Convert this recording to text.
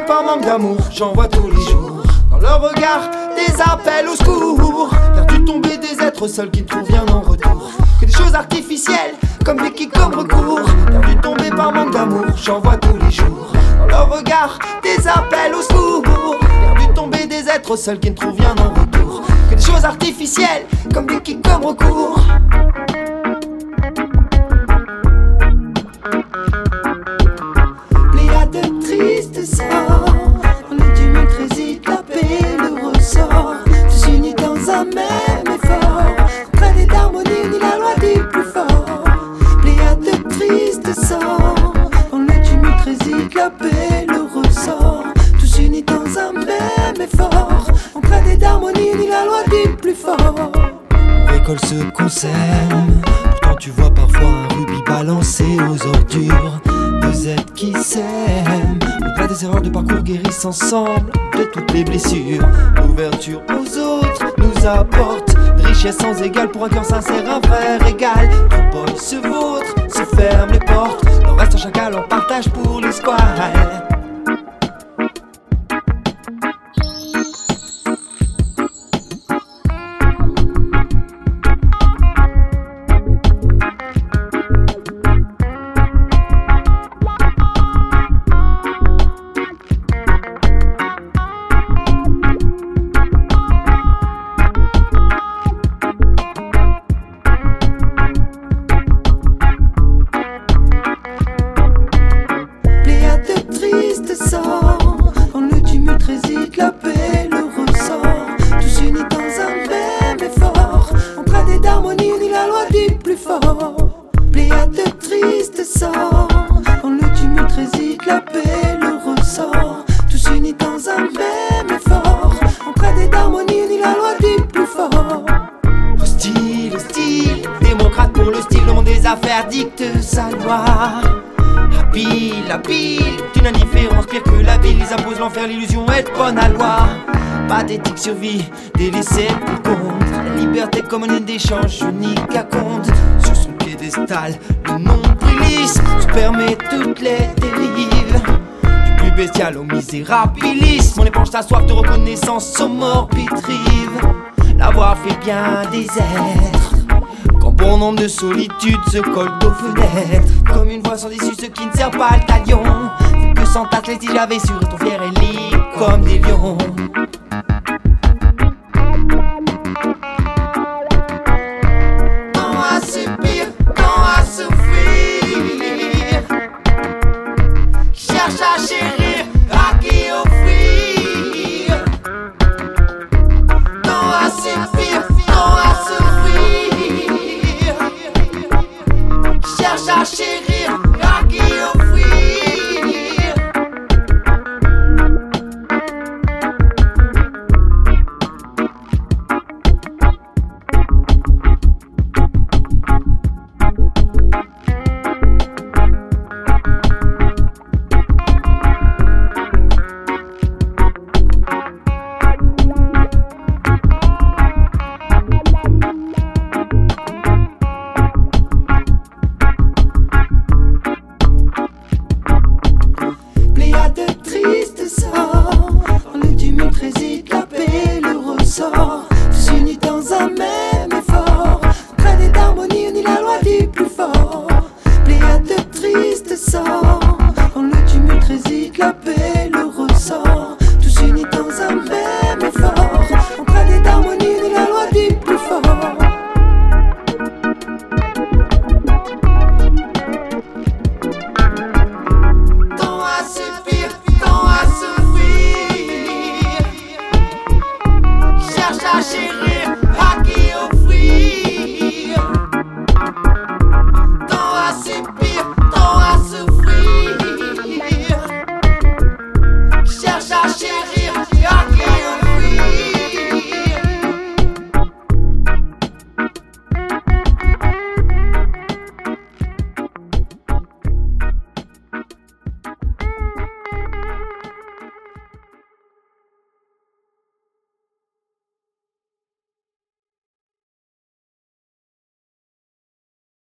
par manque d'amour, j'en vois tous les jours. Dans leur regard, des appels au secours. Faire du tomber des êtres seuls qui ne trouvent rien en retour. Que des choses artificielles, comme des qui comme recours. Faire du tomber par manque d'amour, j'en vois tous les jours. Dans leur regard, des appels au secours. Faire du tomber des êtres seuls qui ne trouvent rien en retour. Que des choses artificielles, comme des qui comme recours. Pléiade de tristes sorts, on est du monde hésite, la paix le ressort. Tous unis dans un même effort, traînée d'harmonie, ni la loi du plus fort. Pléiade de tristes sorts, on est du monde hésite, la paix le ressort. Tous unis dans un même effort, traînée d'harmonie, ni la loi du plus fort. On récolte ce qu'on sème, pourtant tu vois parfois un rubis balancé aux ordures. Deux êtres qui s'aiment, au-delà des erreurs de parcours guérissent ensemble de toutes les blessures. L'ouverture aux autres nous apporte une richesse sans égale. Pour un cœur sincère, un frère égal. Tout boy se vautre, se ferme les portes. Le reste en chacal en partage pour les squales. Quand le tumulte résiste, la paix le ressort. Tous unis dans un même effort, on traîne d'harmonie, ni la loi du plus fort. Pléiade de tristes sorts, quand le tumulte résiste, la paix le ressort. Tous unis dans un même effort, on traîne d'harmonie, ni la loi du plus fort. Hostile, hostile, démocrate pour le style, le monde des affaires dicte sa loi. Habile, d'une indifférence pire que la ville. Ils imposent l'enfer, l'illusion est bonne à loi. Pathétique survie, délaissée pour compte. La liberté comme monnaie d'échange unique à compte. Sur son piédestal, le nombrilisme se permet toutes les dérives. Du plus bestial au misérabilisme, on épanche sa soif de reconnaissance aux morbides rives. L'avoir fait bien des êtres, quand bon nombre de solitude se colle aux fenêtres. Comme une voix sans issue, ce qui ne sert pas le talion. Vu que sans tasse, les tiges avaient sur ton fier et libre comme des lions. Quand à subir, quand à souffrir, cherche à chérir, à qui offrir. Quand à subir, quand à souffrir, cherche à chérir, à qui offrir. Quand le tumulte résiste, la paix le ressort. Tous unis dans un même effort, traînée d'harmonie, ni la loi du plus fort. Pléiade de tristes sorts, quand le tumulte résiste, la paix le ressort. Tous unis dans un même